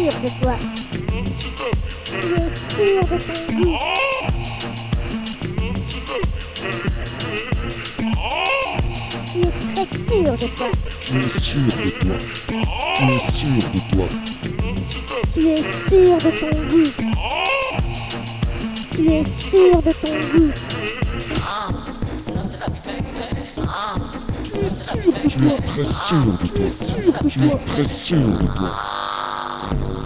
sûr de toi. Tu es sûr de ton goût. Tu es très sûr de toi. Tu es sûr de toi. Tu es sûr de toi. Tu es sûr de ton goût. Tu es sûr de ton goût. Tu es sûr de toi. Tu es très sûr de toi. Tu es très sûr de toi.